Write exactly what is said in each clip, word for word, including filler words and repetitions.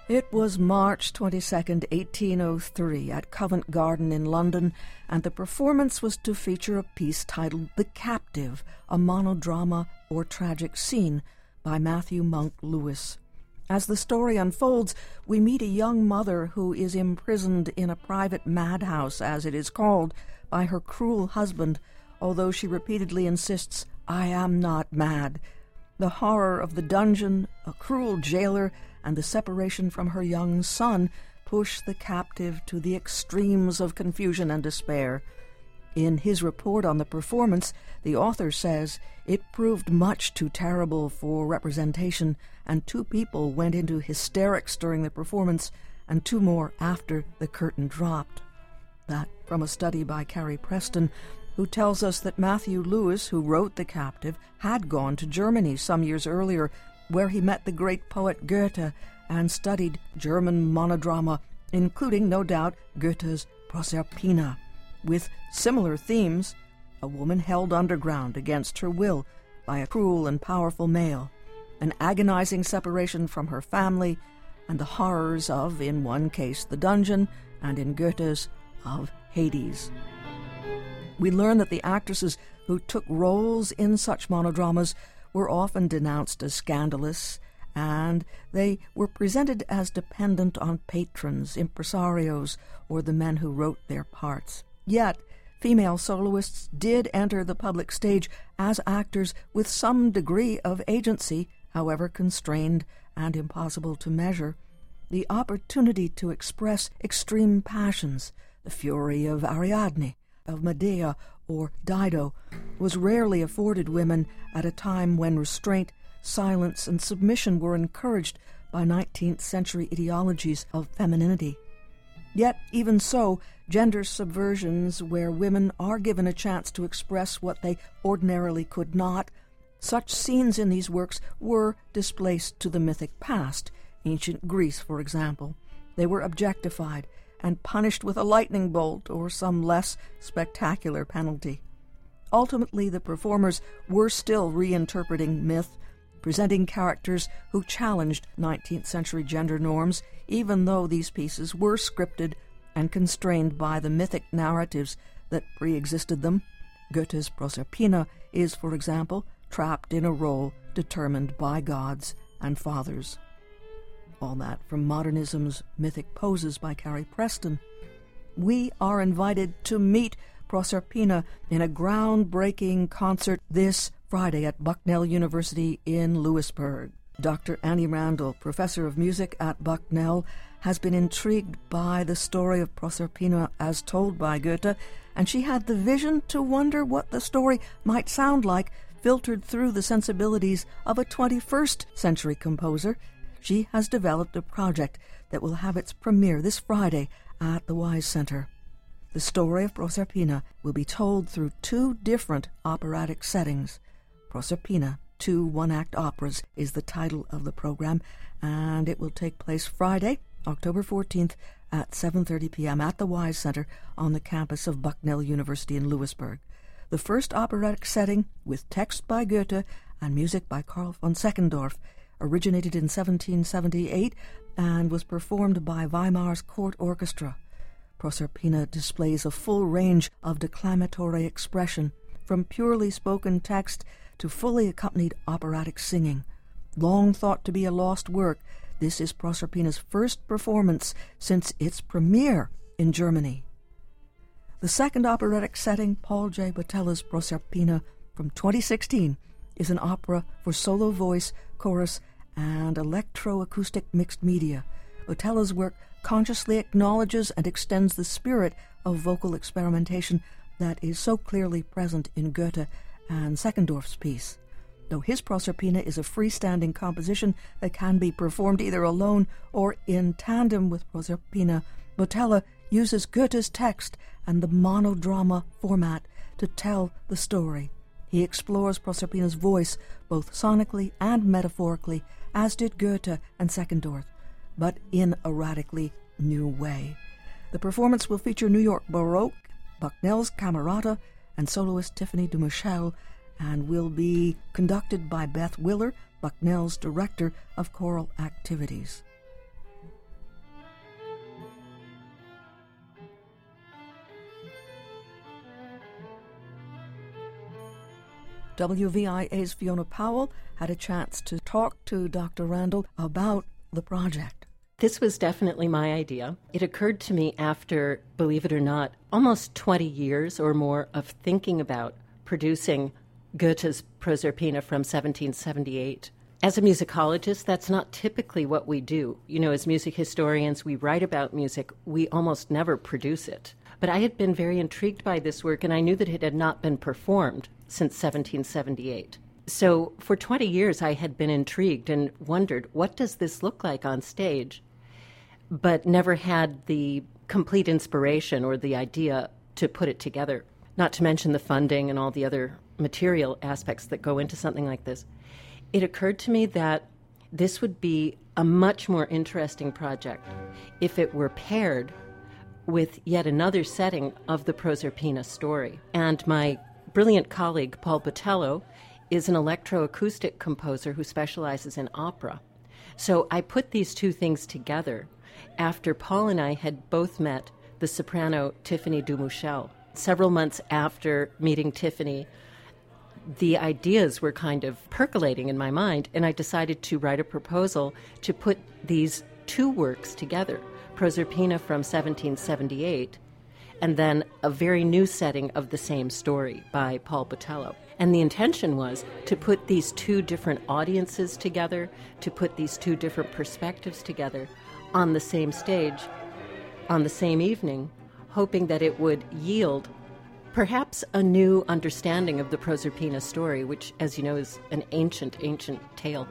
It was March twenty-second, eighteen oh three, at Covent Garden in London, and the performance was to feature a piece titled The Captive, a monodrama or tragic scene by Matthew Monk Lewis. As the story unfolds, we meet a young mother who is imprisoned in a private madhouse, as it is called, by her cruel husband, although she repeatedly insists, "I am not mad." The horror of the dungeon, a cruel jailer, and the separation from her young son push the captive to the extremes of confusion and despair. In his report on the performance, the author says, "It proved much too terrible for representation, and two people went into hysterics during the performance, and two more after the curtain dropped." That from a study by Carrie Preston, who tells us that Matthew Lewis, who wrote The Captive, had gone to Germany some years earlier, where he met the great poet Goethe and studied German monodrama, including, no doubt, Goethe's Proserpina, with similar themes: a woman held underground against her will by a cruel and powerful male, an agonizing separation from her family, and the horrors of, in one case, the dungeon, and in Goethe's, of Hades. We learn that the actresses who took roles in such monodramas were often denounced as scandalous, and they were presented as dependent on patrons, impresarios, or the men who wrote their parts. Yet, female soloists did enter the public stage as actors with some degree of agency, however constrained and impossible to measure. The opportunity to express extreme passions, the fury of Ariadne, of Medea, or Dido, was rarely afforded women at a time when restraint, silence, and submission were encouraged by nineteenth century ideologies of femininity. Yet, even so, gender subversions where women are given a chance to express what they ordinarily could not, such scenes in these works were displaced to the mythic past, ancient Greece, for example. They were objectified and punished with a lightning bolt or some less spectacular penalty. Ultimately, the performers were still reinterpreting myth, presenting characters who challenged nineteenth century gender norms, even though these pieces were scripted and constrained by the mythic narratives that pre-existed them. Goethe's Proserpina is, for example, trapped in a role determined by gods and fathers. All that from Modernism's Mythic Poses by Carrie Preston. We are invited to meet Proserpina in a groundbreaking concert this Friday at Bucknell University in Lewisburg. Doctor Annie Randall, professor of music at Bucknell, has been intrigued by the story of Proserpina as told by Goethe, and she had the vision to wonder what the story might sound like filtered through the sensibilities of a twenty-first century composer. She has developed a project that will have its premiere this Friday at the Wise Center. The story of Proserpina will be told through two different operatic settings. Proserpina, two one-act operas, is the title of the program, and it will take place Friday, October fourteenth at seven thirty p.m. at the Wise Center on the campus of Bucknell University in Lewisburg. The first operatic setting, with text by Goethe and music by Karl von Seckendorf, originated in seventeen seventy-eight and was performed by Weimar's court orchestra. Proserpina displays a full range of declamatory expression, from purely spoken text to fully accompanied operatic singing. Long thought to be a lost work, this is Proserpina's first performance since its premiere in Germany. The second operatic setting, Paul J. Botella's Proserpina from twenty sixteen, is an opera for solo voice, chorus, and electroacoustic mixed media. Botella's work consciously acknowledges and extends the spirit of vocal experimentation that is so clearly present in Goethe and Seckendorf's piece. Though his Proserpina is a freestanding composition that can be performed either alone or in tandem with Proserpina, Botella uses Goethe's text and the monodrama format to tell the story. He explores Proserpina's voice both sonically and metaphorically, as did Goethe and Seckendorf, but in a radically new way. The performance will feature New York Baroque, Bucknell's Camerata, and soloist Tiffany Dumichel, and will be conducted by Beth Willer, Bucknell's Director of Choral Activities. W V I A's Fiona Powell had a chance to talk to Doctor Randall about the project. This was definitely my idea. It occurred to me after, believe it or not, almost twenty years or more of thinking about producing Goethe's Proserpina from seventeen seventy-eight. As a musicologist, that's not typically what we do. You know, as music historians, we write about music. We almost never produce it. But I had been very intrigued by this work, and I knew that it had not been performed since seventeen seventy-eight. So for twenty years, I had been intrigued and wondered, what does this look like on stage? But never had the complete inspiration or the idea to put it together, not to mention the funding and all the other material aspects that go into something like this. It occurred to me that this would be a much more interesting project if it were paired with yet another setting of the Proserpina story. And my brilliant colleague, Paul Botello, is an electroacoustic composer who specializes in opera. So I put these two things together after Paul and I had both met the soprano Tiffany Dumouchel. Several months after meeting Tiffany, the ideas were kind of percolating in my mind, and I decided to write a proposal to put these two works together, Proserpina from seventeen seventy-eight, and then a very new setting of the same story by Paul Botello. And the intention was to put these two different audiences together, to put these two different perspectives together on the same stage, on the same evening, hoping that it would yield perhaps a new understanding of the Proserpina story, which, as you know, is an ancient, ancient tale.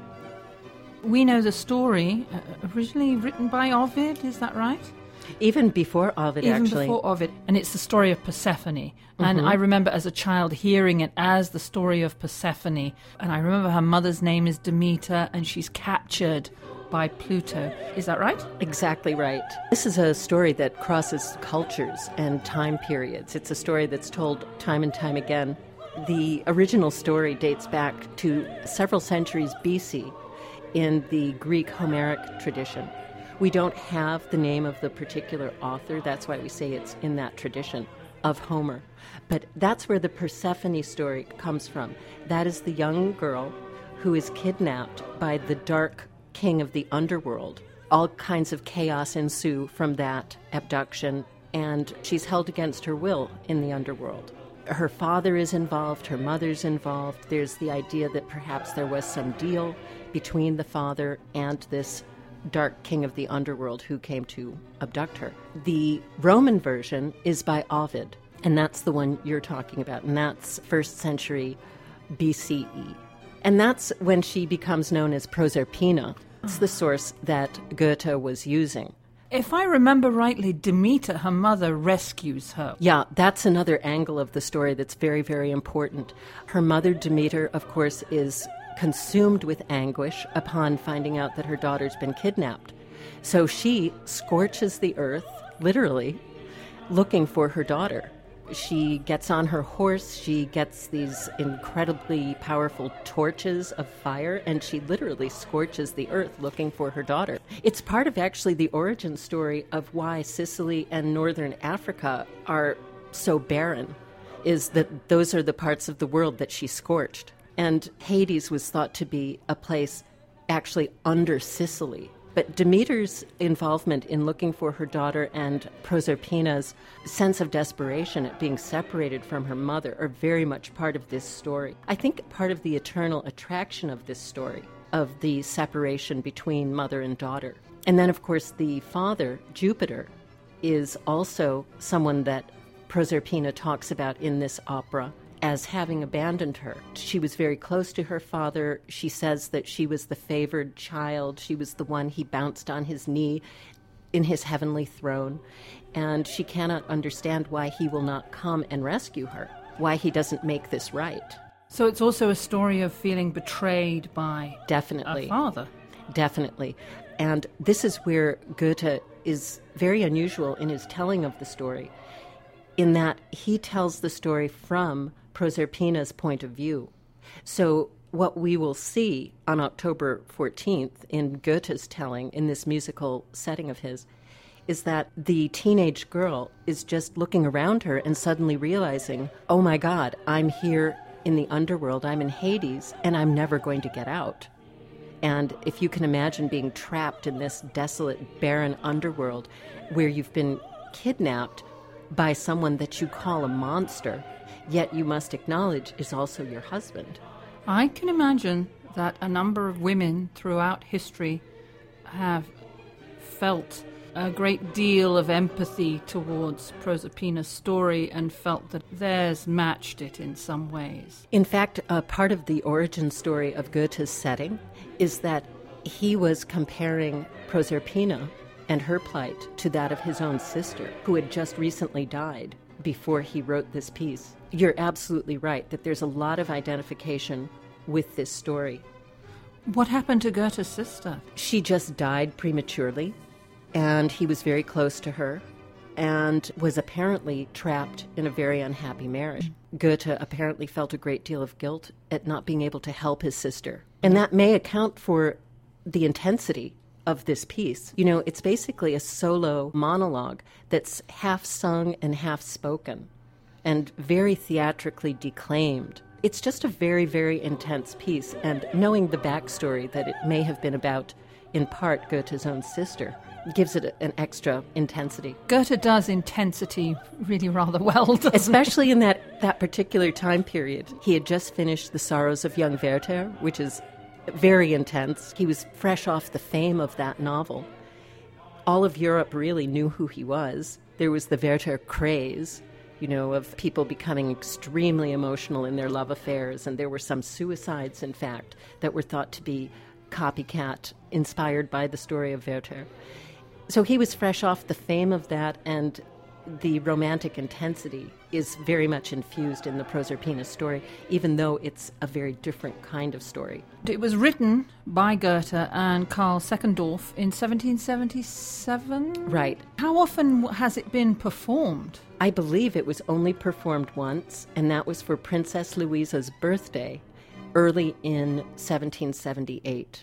We know the story uh, originally written by Ovid, is that right? Even before Ovid, Even actually. Even before Ovid. And it's the story of Persephone. Mm-hmm. And I remember as a child hearing it as the story of Persephone. And I remember her mother's name is Demeter, and she's captured by Pluto. Is that right? Exactly right. This is a story that crosses cultures and time periods. It's a story that's told time and time again. The original story dates back to several centuries B C in the Greek Homeric tradition. We don't have the name of the particular author. That's why we say it's in that tradition of Homer. But that's where the Persephone story comes from. That is the young girl who is kidnapped by the dark king of the underworld. All kinds of chaos ensue from that abduction, and she's held against her will in the underworld. Her father is involved, her mother's involved. There's the idea that perhaps there was some deal between the father and this dark king of the underworld who came to abduct her. The Roman version is by Ovid, and that's the one you're talking about, and that's first century B C E. And that's when she becomes known as Proserpina. It's the source that Goethe was using. If I remember rightly, Demeter, her mother, rescues her. Yeah, that's another angle of the story that's very, very important. Her mother, Demeter, of course, is consumed with anguish upon finding out that her daughter's been kidnapped. So she scorches the earth, literally, looking for her daughter. She gets on her horse, she gets these incredibly powerful torches of fire, and she literally scorches the earth looking for her daughter. It's part of actually the origin story of why Sicily and northern Africa are so barren, is that those are the parts of the world that she scorched. And Hades was thought to be a place actually under Sicily. But Demeter's involvement in looking for her daughter and Proserpina's sense of desperation at being separated from her mother are very much part of this story. I think part of the eternal attraction of this story, of the separation between mother and daughter. And then, of course, the father, Jupiter, is also someone that Proserpina talks about in this opera as having abandoned her. She was very close to her father. She says that she was the favored child. She was the one he bounced on his knee in his heavenly throne. And she cannot understand why he will not come and rescue her, why he doesn't make this right. So it's also a story of feeling betrayed by Definitely. a father. Definitely. And this is where Goethe is very unusual in his telling of the story, in that he tells the story from Proserpina's point of view. So what we will see on October fourteenth in Goethe's telling, in this musical setting of his, is that the teenage girl is just looking around her and suddenly realizing, oh my God, I'm here in the underworld. I'm in Hades, and I'm never going to get out. And if you can imagine being trapped in this desolate, barren underworld where you've been kidnapped by someone that you call a monster, yet you must acknowledge is also your husband. I can imagine that a number of women throughout history have felt a great deal of empathy towards Proserpina's story and felt that theirs matched it in some ways. In fact, a part of the origin story of Goethe's setting is that he was comparing Proserpina and her plight to that of his own sister, who had just recently died before he wrote this piece. You're absolutely right that there's a lot of identification with this story. What happened to Goethe's sister? She just died prematurely, and he was very close to her and was apparently trapped in a very unhappy marriage. Goethe apparently felt a great deal of guilt at not being able to help his sister. And that may account for the intensity of this piece. You know, it's basically a solo monologue that's half sung and half spoken and very theatrically declaimed. It's just a very, very intense piece, and knowing the backstory that it may have been about, in part, Goethe's own sister, gives it an extra intensity. Goethe does intensity really rather well, doesn't Especially in that, that particular time period. He had just finished The Sorrows of Young Werther, which is very intense. He was fresh off the fame of that novel. All of Europe really knew who he was. There was the Werther craze, you know, of people becoming extremely emotional in their love affairs, and there were some suicides, in fact, that were thought to be copycat, inspired by the story of Werther. So he was fresh off the fame of that, and the romantic intensity is very much infused in the Proserpina story, even though it's a very different kind of story. It was written by Goethe and Karl Seckendorf in seventeen seventy-seven? Right. How often has it been performed? I believe it was only performed once, and that was for Princess Louisa's birthday, early in seventeen seventy-eight.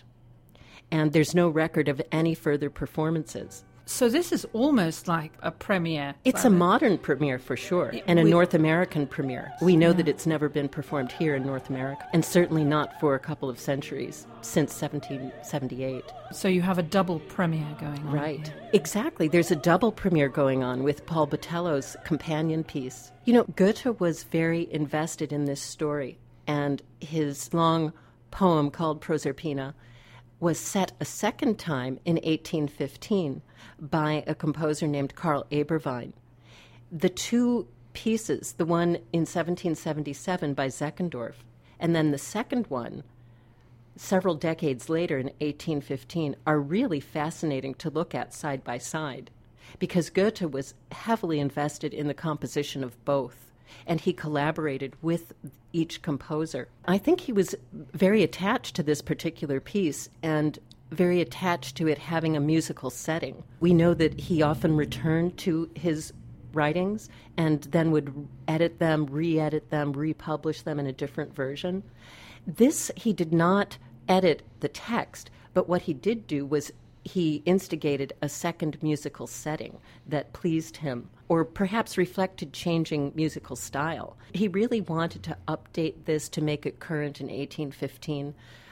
And there's no record of any further performances. So this is almost like a premiere. It's a modern premiere for sure, and a we, North American premiere. We know yeah. that it's never been performed here in North America, and certainly not for a couple of centuries, since seventeen seventy-eight. So you have a double premiere going on. Right. Here. Exactly. There's a double premiere going on with Paul Botello's companion piece. You know, Goethe was very invested in this story, and his long poem called Proserpina was set a second time in eighteen fifteen by a composer named Karl Eberwein. The two pieces, the one in seventeen seventy-seven by Seckendorf, and then the second one several decades later in eighteen fifteen, are really fascinating to look at side by side, because Goethe was heavily invested in the composition of both, and he collaborated with each composer. I think he was very attached to this particular piece and very attached to it having a musical setting. We know that he often returned to his writings and then would edit them, re-edit them, republish them in a different version. This, he did not edit the text, but what he did do was he instigated a second musical setting that pleased him, or perhaps reflected changing musical style. He really wanted to update this to make it current in eighteen fifteen,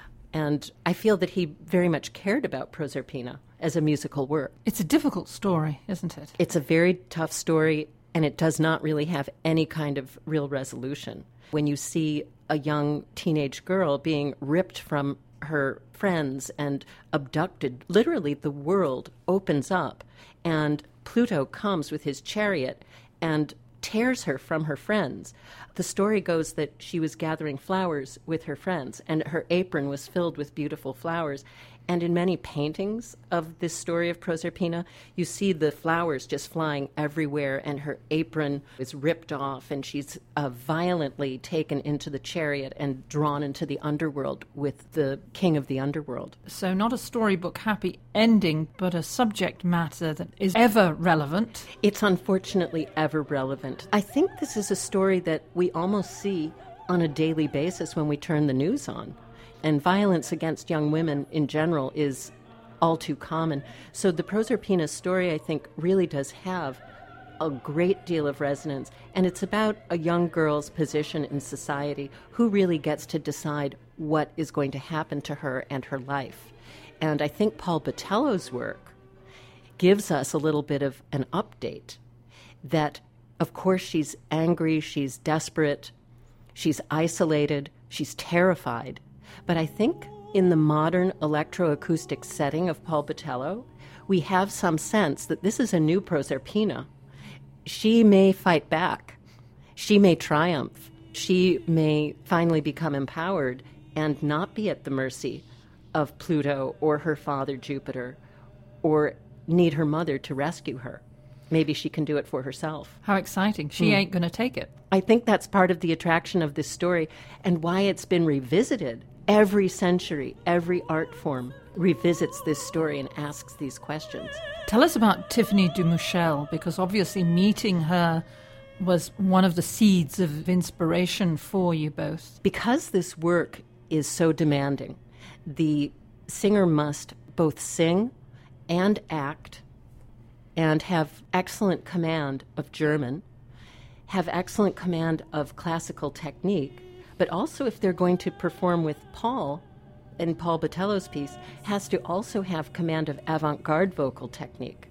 and I feel that he very much cared about Proserpina as a musical work. It's a difficult story, isn't it? It's a very tough story, and it does not really have any kind of real resolution. When you see a young teenage girl being ripped from her friends and abducted, literally the world opens up, and Pluto comes with his chariot and tears her from her friends. The story goes that she was gathering flowers with her friends, and her apron was filled with beautiful flowers. And in many paintings of this story of Proserpina, you see the flowers just flying everywhere, and her apron is ripped off, and she's uh, violently taken into the chariot and drawn into the underworld with the king of the underworld. So not a storybook happy ending, but a subject matter that is ever relevant. It's unfortunately ever relevant. I think this is a story that we almost see on a daily basis when we turn the news on. And violence against young women in general is all too common. So the Proserpina story, I think, really does have a great deal of resonance. And it's about a young girl's position in society, who really gets to decide what is going to happen to her and her life. And I think Paul Botelho's work gives us a little bit of an update that, of course, she's angry, she's desperate, she's isolated, she's terrified. But I think in the modern electroacoustic setting of Paul Botelho, we have some sense that this is a new Proserpina. She may fight back. She may triumph. She may finally become empowered and not be at the mercy of Pluto or her father Jupiter, or need her mother to rescue her. Maybe she can do it for herself. How exciting. She mm. ain't going to take it. I think that's part of the attraction of this story and why it's been revisited. Every century, every art form revisits this story and asks these questions. Tell us about Tiffany de Mouchel, because obviously meeting her was one of the seeds of inspiration for you both. Because this work is so demanding, the singer must both sing and act and have excellent command of German, have excellent command of classical technique, but also if they're going to perform with Paul, in Paul Botelho's piece, has to also have command of avant-garde vocal technique.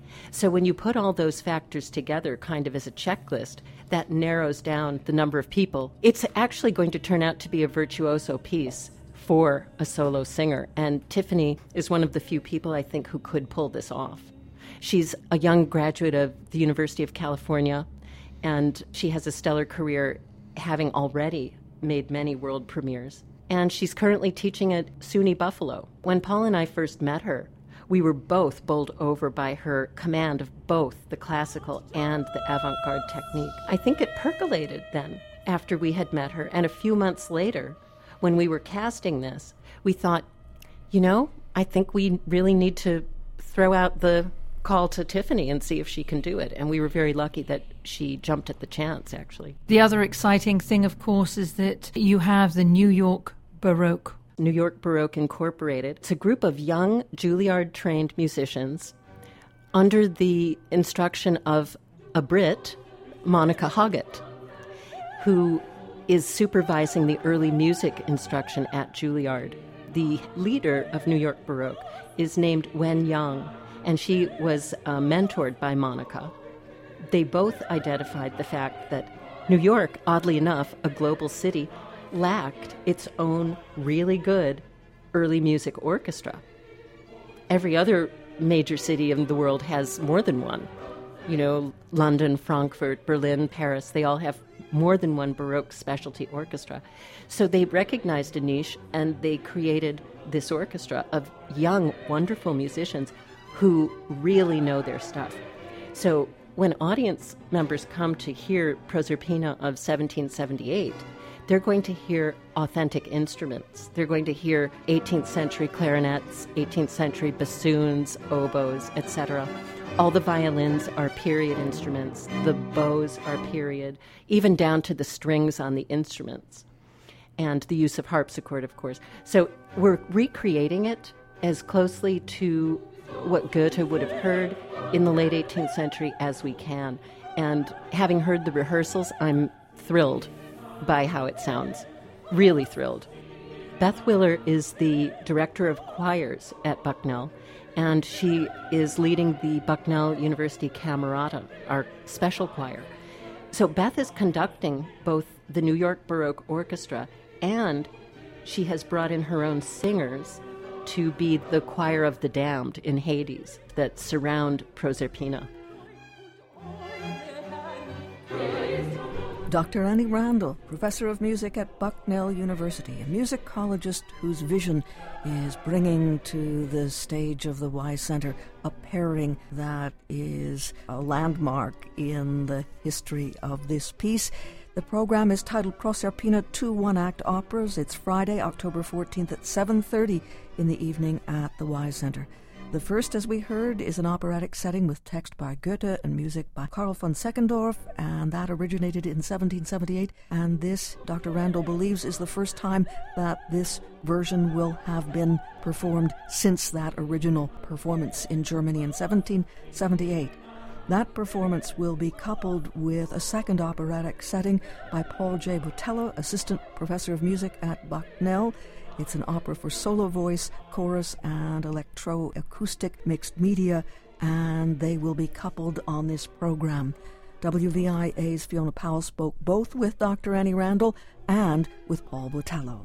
So when you put all those factors together kind of as a checklist, that narrows down the number of people. It's actually going to turn out to be a virtuoso piece for a solo singer, and Tiffany is one of the few people I think who could pull this off. She's a young graduate of the University of California, and she has a stellar career, having already made many world premieres. And she's currently teaching at SUNY Buffalo. When Paul and I first met her, we were both bowled over by her command of both the classical and the avant-garde technique. I think it percolated then, after we had met her, and a few months later, when we were casting this, we thought, you know, I think we really need to throw out the call to Tiffany and see if she can do it. And we were very lucky that she jumped at the chance, actually. The other exciting thing, of course, is that you have the New York Baroque. New York Baroque Incorporated. It's a group of young Juilliard-trained musicians under the instruction of a Brit, Monica Hoggett, who is supervising the early music instruction at Juilliard. The leader of New York Baroque is named Wen Yang, and she was uh, mentored by Monica. They both identified the fact that New York, oddly enough, a global city, lacked its own really good early music orchestra. Every other major city in the world has more than one. You know, London, Frankfurt, Berlin, Paris, they all have more than one Baroque specialty orchestra. So they recognized a niche, and they created this orchestra of young, wonderful musicians who really know their stuff. So when audience members come to hear Proserpina of seventeen seventy-eight, they're going to hear authentic instruments. They're going to hear eighteenth century clarinets, eighteenth century bassoons, oboes, et cetera. All the violins are period instruments. The bows are period, even down to the strings on the instruments, and the use of harpsichord, of course. So we're recreating it as closely to what Goethe would have heard in the late eighteenth century as we can. And having heard the rehearsals, I'm thrilled by how it sounds. Really thrilled. Beth Willer is the director of choirs at Bucknell, and she is leading the Bucknell University Camerata, our special choir. So Beth is conducting both the New York Baroque Orchestra, and she has brought in her own singers to be the choir of the damned in Hades that surround Proserpina. Doctor Annie Randall, professor of music at Bucknell University, a musicologist whose vision is bringing to the stage of the Y Center a pairing that is a landmark in the history of this piece. The program is titled Proserpina, two one-act operas. It's Friday, October fourteenth at seven thirty in the evening at the Y Center. The first, as we heard, is an operatic setting with text by Goethe and music by Karl von Seckendorf, and that originated in seventeen seventy-eight. And this, Doctor Randall believes, is the first time that this version will have been performed since that original performance in Germany in seventeen seventy-eight. That performance will be coupled with a second operatic setting by Paul J. Botello, assistant professor of music at Bucknell. It's an opera for solo voice, chorus, and electroacoustic mixed media, and they will be coupled on this program. W V I A's Fiona Powell spoke both with Doctor Annie Randall and with Paul Botello.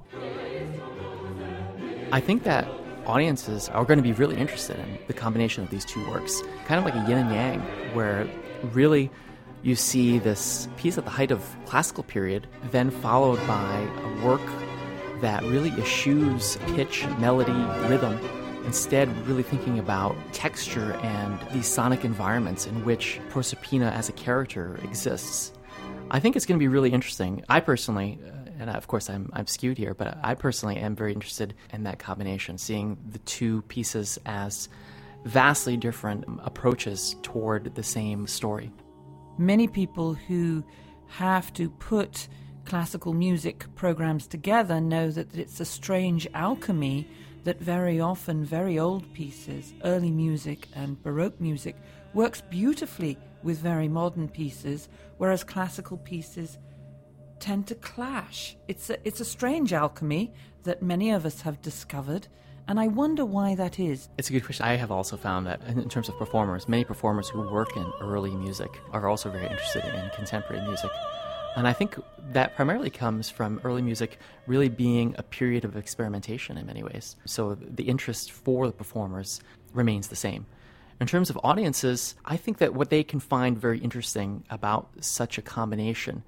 I think that audiences are going to be really interested in the combination of these two works, kind of like a yin and yang, where really you see this piece at the height of classical period, then followed by a work that really eschews pitch, melody, rhythm, instead really thinking about texture and these sonic environments in which Proserpina as a character exists. I think it's going to be really interesting. I personally, and of course I'm, I'm skewed here, but I personally am very interested in that combination, seeing the two pieces as vastly different approaches toward the same story. Many people who have to put classical music programs together know that it's a strange alchemy that very often very old pieces, early music and Baroque music, works beautifully with very modern pieces, whereas classical pieces tend to clash. It's a, it's a strange alchemy that many of us have discovered, and I wonder why that is. It's a good question. I have also found that in terms of performers, many performers who work in early music are also very interested in contemporary music. And I think that primarily comes from early music really being a period of experimentation in many ways. So the interest for the performers remains the same. In terms of audiences, I think that what they can find very interesting about such a combination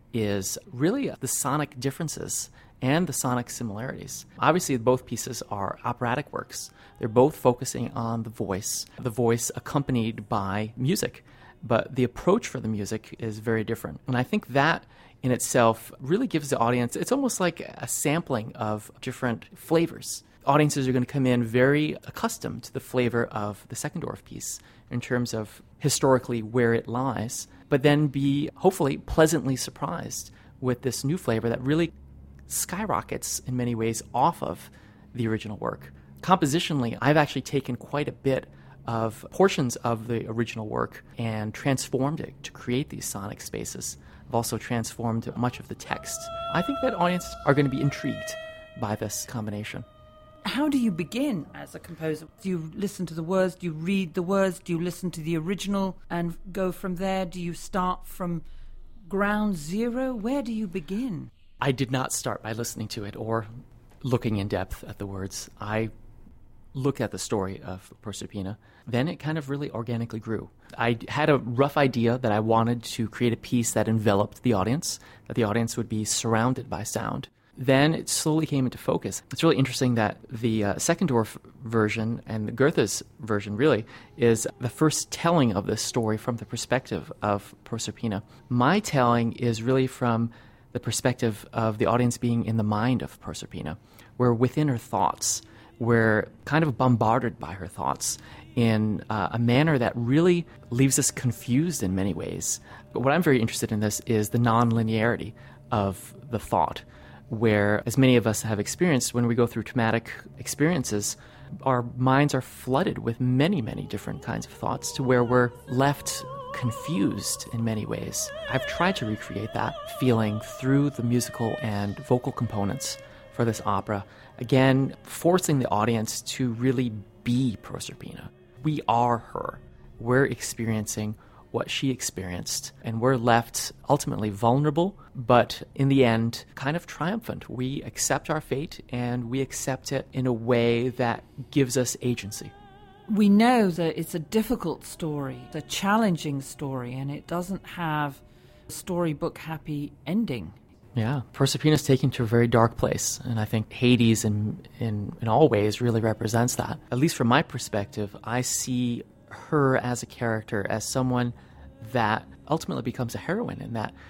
is really the sonic differences and the sonic similarities. Obviously, both pieces are operatic works. They're both focusing on the voice, the voice accompanied by music. But the approach for the music is very different. And I think that in itself really gives the audience, it's almost like a sampling of different flavors. Audiences are going to come in very accustomed to the flavor of the Seckendorf piece in terms of historically where it lies, but then be hopefully pleasantly surprised with this new flavor that really skyrockets in many ways off of the original work. Compositionally, I've actually taken quite a bit of portions of the original work and transformed it to create these sonic spaces. I've also transformed much of the text. I think that audiences are going to be intrigued by this combination. How do you begin as a composer? Do you listen to the words? Do you read the words? Do you listen to the original and go from there? Do you start from ground zero? Where do you begin? I did not start by listening to it or looking in depth at the words. I looked at the story of Proserpina. Then it kind of really organically grew. I had a rough idea that I wanted to create a piece that enveloped the audience, that the audience would be surrounded by sound. Then it slowly came into focus. It's really interesting that the uh, Seckendorf version and the Goethe's version really is the first telling of this story from the perspective of Proserpina. My telling is really from the perspective of the audience being in the mind of Proserpina. We're within her thoughts. We're kind of bombarded by her thoughts in uh, a manner that really leaves us confused in many ways. But what I'm very interested in this is the non-linearity of the thought, where, as many of us have experienced, when we go through traumatic experiences, our minds are flooded with many, many different kinds of thoughts to where we're left confused in many ways. I've tried to recreate that feeling through the musical and vocal components for this opera, again, forcing the audience to really be Proserpina. We are her. We're experiencing what she experienced, and we're left ultimately vulnerable, but in the end, kind of triumphant. We accept our fate, and we accept it in a way that gives us agency. We know that it's a difficult story, a challenging story, and it doesn't have a storybook happy ending. Yeah, Proserpina's taken to a very dark place, and I think Hades in, in, in all ways really represents that. At least from my perspective, I see her as a character, as someone that ultimately becomes a heroine, in that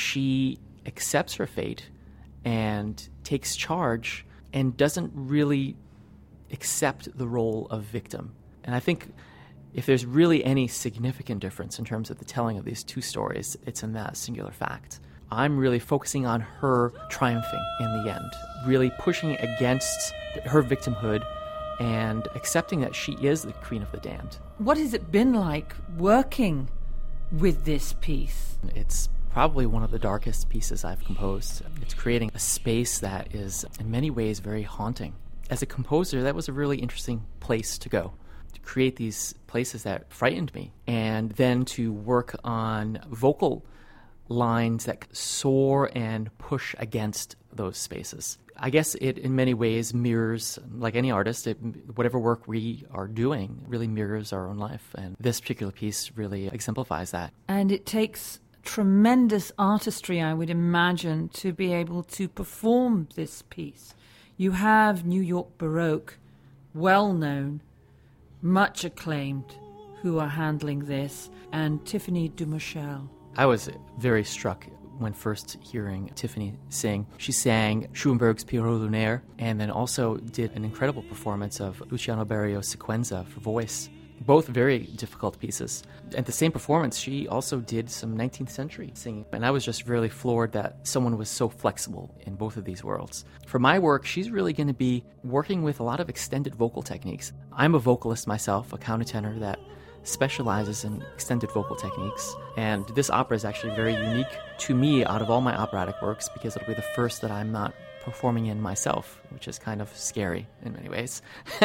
she accepts her fate and takes charge and doesn't really accept the role of victim. And I think if there's really any significant difference in terms of the telling of these two stories, it's in that singular fact. I'm really focusing on her triumphing in the end, really pushing against her victimhood and accepting that she is the Queen of the Damned. What has it been like working with this piece? It's probably one of the darkest pieces I've composed. It's creating a space that is in many ways very haunting. As a composer, that was a really interesting place to go, to create these places that frightened me, and then to work on vocal lines that soar and push against those spaces. I guess it in many ways mirrors, like any artist, it, whatever work we are doing really mirrors our own life, and this particular piece really exemplifies that. And it takes tremendous artistry, I would imagine, to be able to perform this piece. You have New York Baroque, well known, much acclaimed, who are handling this, and Tiffany Dumichel. I was very struck when first hearing Tiffany sing. She sang Schoenberg's Pierrot Lunaire, and then also did an incredible performance of Luciano Berio's Sequenza for voice. Both very difficult pieces. At the same performance, she also did some nineteenth century singing. And I was just really floored that someone was so flexible in both of these worlds. For my work, she's really going to be working with a lot of extended vocal techniques. I'm a vocalist myself, a countertenor that specializes in extended vocal techniques. And this opera is actually very unique to me out of all my operatic works because it'll be the first that I'm not performing in myself, which is kind of scary in many ways.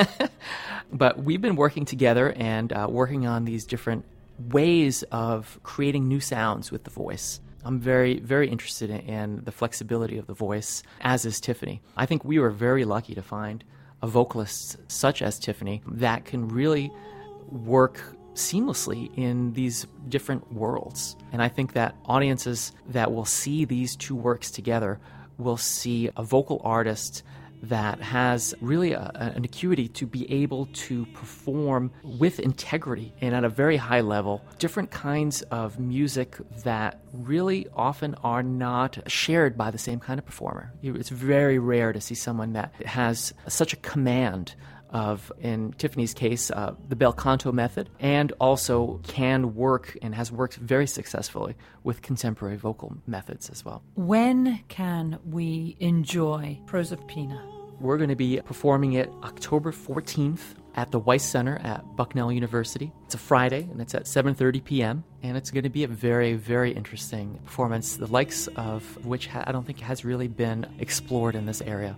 But we've been working together and uh, working on these different ways of creating new sounds with the voice. I'm very, very interested in, in the flexibility of the voice, as is Tiffany. I think we were very lucky to find a vocalist such as Tiffany that can really work seamlessly in these different worlds. And I think that audiences that will see these two works together will see a vocal artist that has really a, an acuity to be able to perform with integrity and at a very high level different kinds of music that really often are not shared by the same kind of performer. It's very rare to see someone that has such a command of, in Tiffany's case, uh, the bel canto method, and also can work and has worked very successfully with contemporary vocal methods as well. When can we enjoy Proserpina? We're going to be performing it October fourteenth at the Weiss Center at Bucknell University. It's a Friday, and it's at seven thirty p.m., and it's going to be a very, very interesting performance, the likes of which ha- I don't think has really been explored in this area.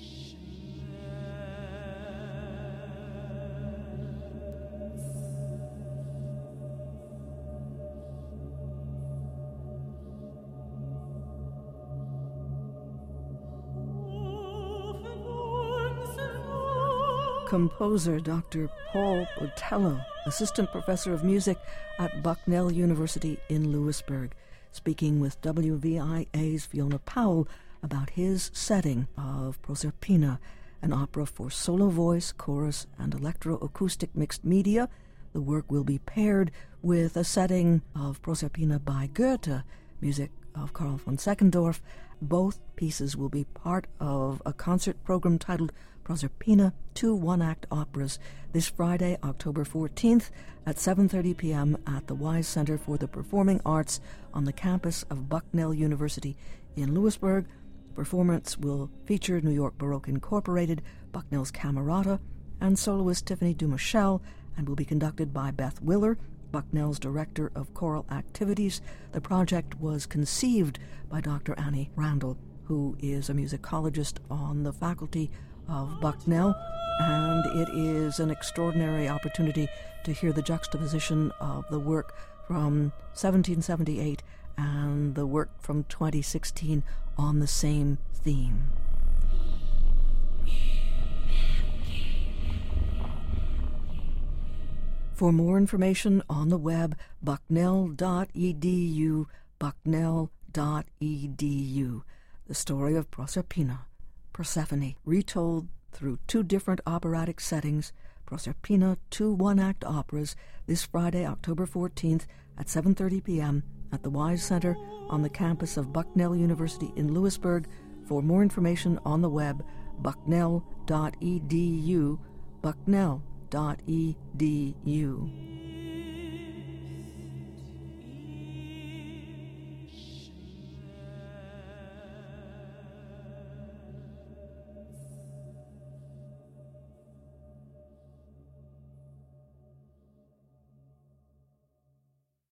Composer Doctor Paul Botello, Assistant Professor of Music at Bucknell University in Lewisburg, speaking with W V I A's Fiona Powell about his setting of Proserpina, an opera for solo voice, chorus, and electroacoustic mixed media. The work will be paired with a setting of Proserpina by Goethe, music of Karl von Seckendorf. Both pieces will be part of a concert program titled Proserpina, two one-act operas, this Friday, October fourteenth at seven thirty p.m. at the Wise Center for the Performing Arts on the campus of Bucknell University in Lewisburg. Performance will feature New York Baroque Incorporated, Bucknell's Camerata, and soloist Tiffany Dumichel, and will be conducted by Beth Willer, Bucknell's Director of Choral Activities. The project was conceived by Doctor Annie Randall, who is a musicologist on the faculty of Bucknell, and it is an extraordinary opportunity to hear the juxtaposition of the work from seventeen seventy-eight and the work from twenty sixteen on the same theme. For more information on the web, bucknell dot e d u, bucknell dot e d u. The story of Proserpina, Persephone, retold through two different operatic settings. Proserpina, two one-act operas, this Friday, October fourteenth at seven thirty p.m. at the Wise Center on the campus of Bucknell University in Lewisburg. For more information on the web, bucknell dot e d u, bucknell dot e d u.